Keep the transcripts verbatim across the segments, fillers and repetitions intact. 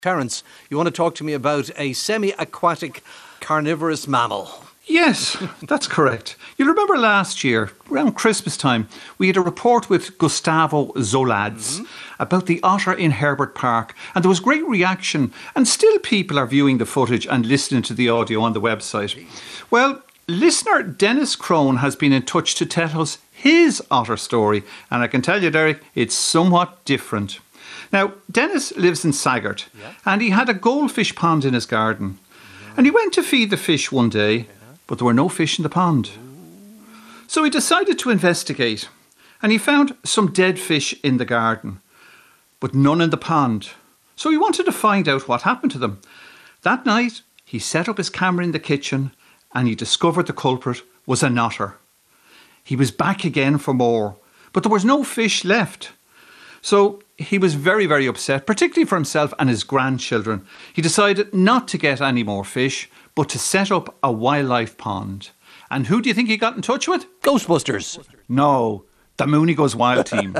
Terence, you want to talk to me about a semi-aquatic carnivorous mammal? Yes, that's correct. You'll remember last year, around Christmas time, we had a report with Gustavo Zolads mm-hmm. about the otter in Herbert Park, and there was great reaction, and still people are viewing the footage and listening to the audio on the website. Well, listener Dennis Crone has been in touch to tell us his otter story, and I can tell you, Derek, it's somewhat different. Now, Dennis lives in Saggart, yeah. and he had a goldfish pond in his garden. Yeah. And he went to feed the fish one day, yeah. but there were no fish in the pond. Ooh. So he decided to investigate, and he found some dead fish in the garden, but none in the pond. So he wanted to find out what happened to them. That night, he set up his camera in the kitchen, and he discovered the culprit was an otter. He was back again for more, but there was no fish left. So he was very, very upset, particularly for himself and his grandchildren. He decided not to get any more fish, but to set up a wildlife pond. And who do you think he got in touch with? Ghostbusters. No, the Mooney Goes Wild team.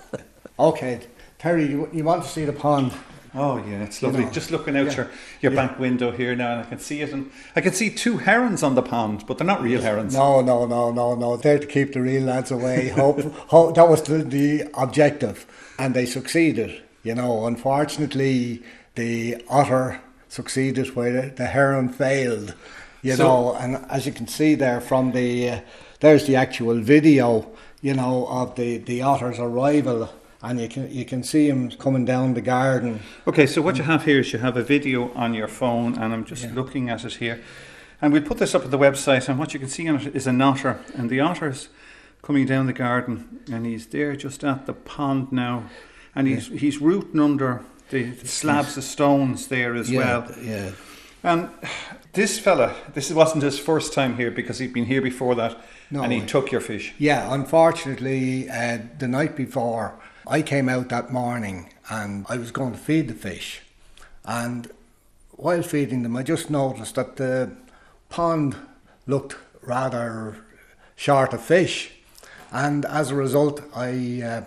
OK, Terry, you, you want to see the pond? Oh, yeah, it's lovely. You know, Just looking out yeah, your, your yeah. back window here now, and I can see it. And I can see two herons on the pond, but they're not real herons. No, no, no, no, no. They're to keep the real lads away. Hope, hope that was the, the objective. And they succeeded. You know, unfortunately, the otter succeeded where the heron failed. You so, know, and as you can see there from the, uh, there's the actual video, you know, of the, the otter's arrival. And you can you can see him coming down the garden. Okay, so what you have here is you have a video on your phone, and I'm just yeah. looking at it here. And we'll put this up at the website, and what you can see on it is an otter. And the otter's coming down the garden, and he's there just at the pond now. And he's yeah. he's rooting under the, the slabs of stones there as yeah, well. Yeah. And this fella, this wasn't his first time here, because he'd been here before that, no, and he took your fish. Yeah, unfortunately, uh, the night before, I came out that morning and I was going to feed the fish, and while feeding them I just noticed that the pond looked rather short of fish, and as a result I uh,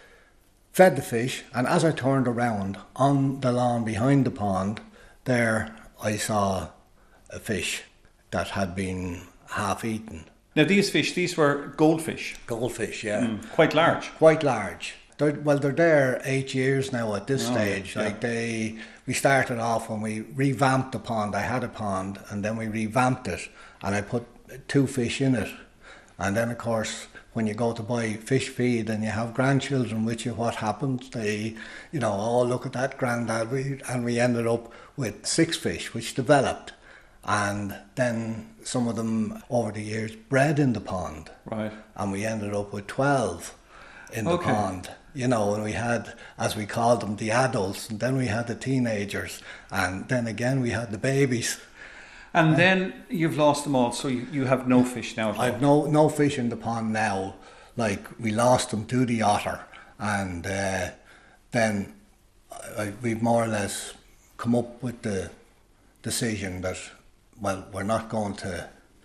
fed the fish, and as I turned around on the lawn behind the pond there, I saw a fish that had been half eaten. Now these fish, these were goldfish? Goldfish, yeah. Mm, quite large? Quite large. They're, well, they're there eight years now at this oh, stage. Yeah. Like they, we started off when we revamped the pond. I had a pond, and then we revamped it, and I put two fish in it. And then, of course, when you go to buy fish feed and you have grandchildren with you, what happens? They, you know, oh, look at that, granddad. We, and we ended up with six fish, which developed. And then some of them, over the years, bred in the pond. Right. And we ended up with twelve in the okay. pond. You know, and we had, as we called them, the adults, and then we had the teenagers, and then again we had the babies. And uh, then you've lost them all, so you, you have no fish now at all? I've no no fish in the pond now. Like, we lost them to the otter, and uh, then I, we've more or less come up with the decision that, well, we're not going to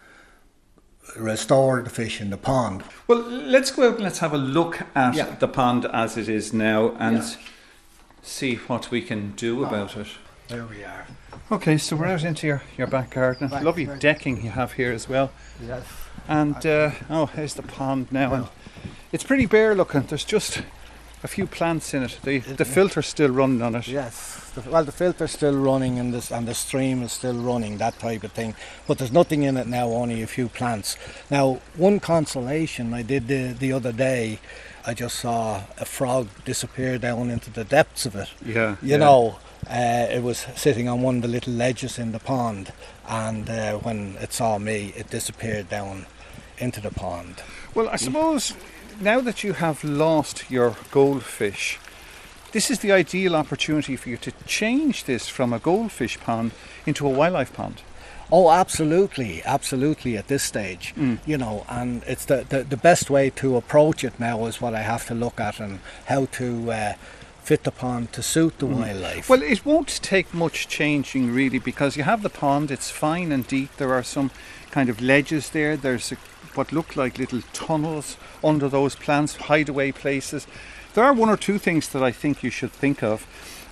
restore the fish in the pond. Well, let's go out and let's have a look at yeah. the pond as it is now, and yeah. see what we can do oh, about it. There we are. Okay, so we're out into your, your back garden. Back, Lovely right. decking you have here as well. Yes. And uh, oh, here's the pond now, and it's pretty bare looking. There's just a few plants in it. The the filter's still running on it. Yes. The, well, the filter's still running, and this and the stream is still running, that type of thing. But there's nothing in it now, only a few plants. Now, one consolation I did the, the other day, I just saw a frog disappear down into the depths of it. Yeah. You yeah. know, uh, it was sitting on one of the little ledges in the pond, and uh, when it saw me, it disappeared down into the pond. Well, I suppose now that you have lost your goldfish, this is the ideal opportunity for you to change this from a goldfish pond into a wildlife pond. Oh, absolutely, absolutely at this stage, mm. you know, and it's the, the, the best way to approach it now is what I have to look at, and how to uh, fit the pond to suit the mm. wildlife. Well, it won't take much changing really, because you have the pond, it's fine and deep, there are some kind of ledges there, there's a, what look like little tunnels under those plants, hideaway places. There are one or two things that I think you should think of.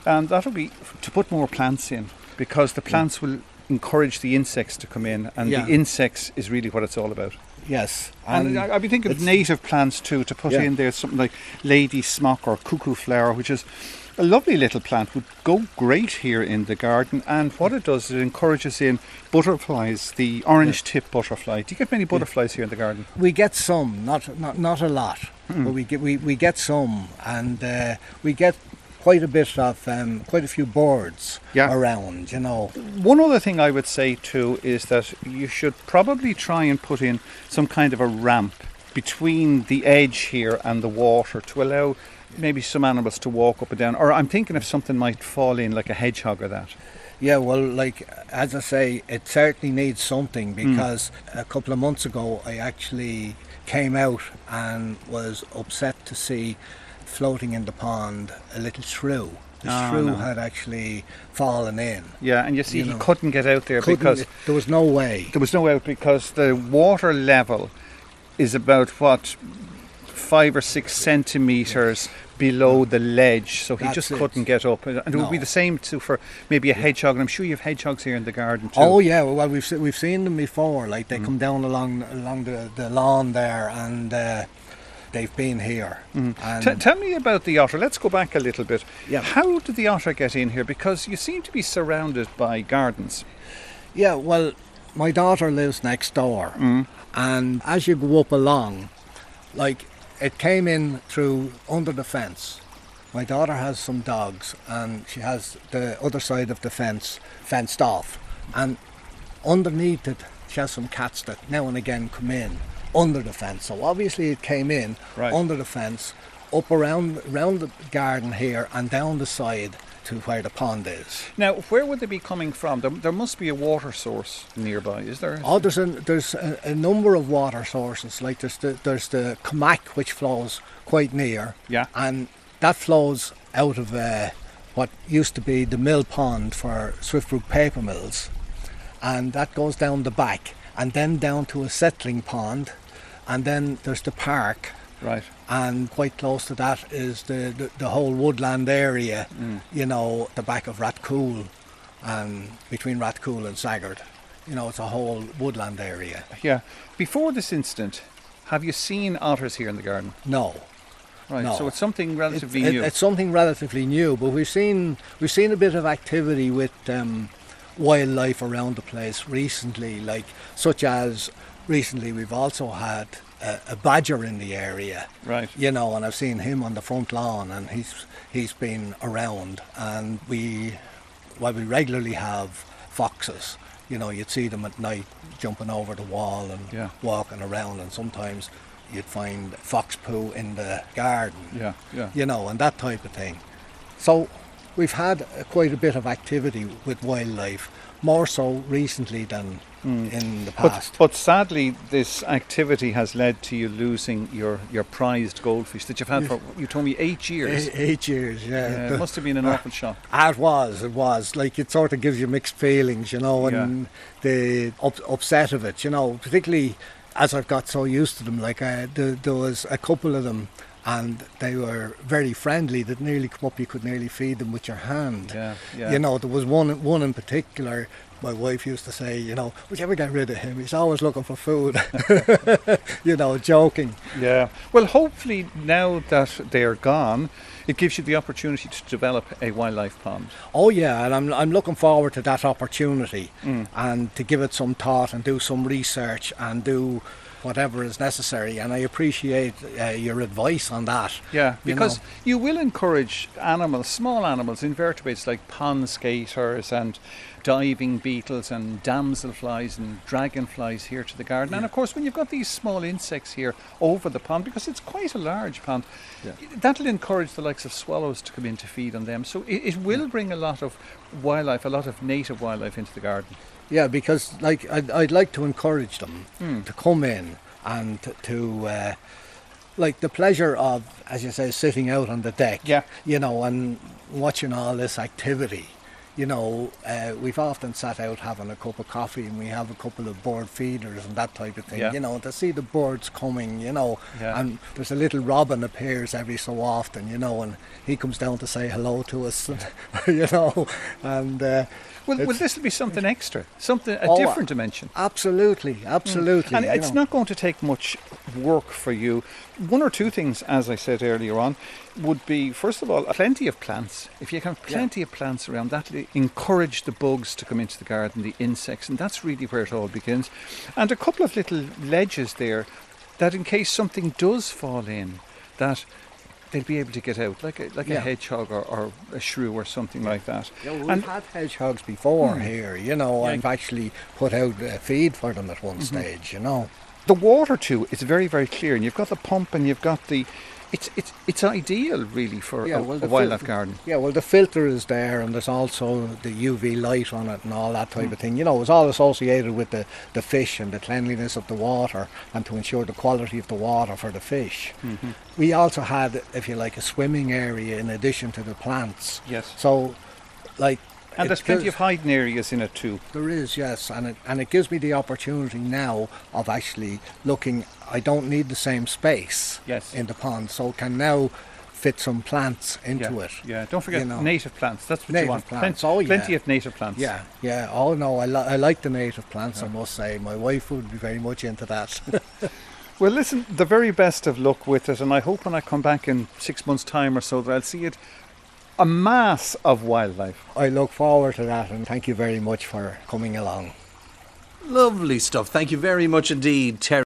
And that'll be f- to put more plants in, because the plants will encourage the insects to come in, and Yeah. the insects is really what it's all about. Yes. And I- I'd be thinking of it's- native plants too, to put Yeah. in there something like lady smock or cuckoo flower, which is a lovely little plant, would go great here in the garden. And what it does, it encourages in butterflies, the orange tip butterfly. Do you get many butterflies here in the garden? We get some, not not not a lot, Hmm. but we get we, we get some, and uh, we get quite a bit of um, quite a few birds Yeah. around. You know, One other thing I would say too is that you should probably try and put in some kind of a ramp between the edge here and the water to allow maybe some animals to walk up and down. Or I'm thinking if something might fall in, like a hedgehog or that. yeah. Well, like as I say, it certainly needs something, Hmm. because a couple of months ago I actually came out and was upset to see floating in the pond a little shrew. The Oh, shrew no. had actually fallen in. Yeah, and you see You he know. couldn't get out there Couldn't- because there was no way. there was no out, because the water level is about what five or six centimetres below the ledge, so he That's just it. couldn't get up. And it would be No. the same too for maybe a hedgehog, and I'm sure you have hedgehogs here in the garden too. Oh yeah, well we've se- we've seen them before. Like Mm. they come down along along the, the lawn there, and uh, they've been here. And T- tell me about the otter. Let's go back a little bit. Yeah. How did the otter get in here? Because you seem to be surrounded by gardens. yeah, well, my daughter lives next door, Mm. and as you go up along, like it came in through under the fence. My daughter has some dogs, and she has the other side of the fence fenced off, and underneath it she has some cats that now and again come in under the fence. So obviously it came in Right. under the fence, up around around the garden here, and down the side to where the pond is. Now, where would they be coming from? There, there must be a water source nearby, is there? Oh, there's a there's a, a number of water sources. Like there's the there's the Comac, which flows quite near. Yeah. And that flows out of uh, what used to be the mill pond for Swiftbrook paper mills, and that goes down the back, and then down to a settling pond, and then there's the park, Right. and quite close to that is the the, the whole woodland area. Mm. You know, the back of Ratcool, and between Ratcool and Saggart. You know, it's a whole woodland area. Yeah. Before this incident, have you seen otters here in the garden? No. Right. No. So it's something relatively It- it- new. It's something relatively new, but we've seen we've seen a bit of activity with um, wildlife around the place recently, like such as recently we've also had a, a badger in the area. Right. You know, and I've seen him on the front lawn, and he's he's been around, and we well we regularly have foxes. You know, you'd see them at night jumping over the wall and Yeah. walking around, and sometimes you'd find fox poo in the garden. Yeah. Yeah. You know, and that type of thing. So we've had uh, quite a bit of activity with wildlife, more so recently than in the But, past. but sadly, this activity has led to you losing your, your prized goldfish that you've had for, you told me, eight years. Eight, eight years, yeah. Yeah, it must have been an awful shock. Ah, it was, it was. Like, it sort of gives you mixed feelings, you know, and Yeah. the up, upset of it, you know, particularly as I've got so used to them. Like, uh, there, there was a couple of them, and they were very friendly. They'd nearly come up, you could nearly feed them with your hand. Yeah, yeah. You know, there was one, one in particular. My wife used to say, you know, would you ever get rid of him? He's always looking for food. You know, joking. Yeah. Well, hopefully now that they're gone, it gives you the opportunity to develop a wildlife pond. Oh yeah, and I'm I'm looking forward to that opportunity and to give it some thought and do some research and do whatever is necessary. And I appreciate uh, your advice on that. Yeah, you because know. you will encourage animals, small animals, invertebrates like pond skaters and diving beetles and damselflies and dragonflies here to the garden. And of course, when you've got these small insects here over the pond, because it's quite a large pond, that'll encourage the likes of swallows to come in to feed on them. So it, it will bring a lot of wildlife, a lot of native wildlife into the garden. Yeah, because like I'd, I'd like to encourage them to come in and to, to uh, like the pleasure of, as you say, sitting out on the deck. Yeah. You know, and watching all this activity. you know, uh, we've often sat out having a cup of coffee and we have a couple of bird feeders and that type of thing, Yeah. you know, to see the birds coming, you know, Yeah. and there's a little robin appears every so often, you know, and he comes down to say hello to us, and, you know, and... Uh, Well, well it's- this will be something extra, something a Oh, different dimension. Absolutely, absolutely. And you it's know. not going to take much work for you. One or two things, as I said earlier on, would be, first of all, plenty of plants. If you can have plenty of plants around, that will encourage the bugs to come into the garden, the insects, and that's really where it all begins. And a couple of little ledges there that in case something does fall in, that they'll be able to get out, like a, like a Yeah. hedgehog or, or a shrew or something like that. Yeah, we've and had hedgehogs before here, you know. Yeah. I've actually put out a feed for them at one Mm-hmm. stage, you know. the water too is very, very clear, and you've got the pump and you've got the. It's it's it's ideal really for a, a the wildlife fil- garden. Yeah, well, the filter is there, and there's also the U V light on it and all that type of thing. You know, it's all associated with the, the fish and the cleanliness of the water, and to ensure the quality of the water for the fish. Mm-hmm. We also had, if you like, a swimming area in addition to the plants. Yes. So, like. And it there's plenty gives- of hiding areas in it too. There is, yes, and it and it gives me the opportunity now of actually looking. I don't need the same space Yes. in the pond, so can now fit some plants into Yeah, it. yeah. Don't forget you know. native plants. That's what Native you want. plants, Plen- oh, yeah. Plenty of native plants. Yeah, yeah. Oh no, I, li- I like the native plants. I must say, my wife would be very much into that. Well, listen, the very best of luck with it, and I hope when I come back in six months' time or so that I'll see it a mass of wildlife. I look forward to that, and thank you very much for coming along. Lovely stuff. Thank you very much indeed, Terry.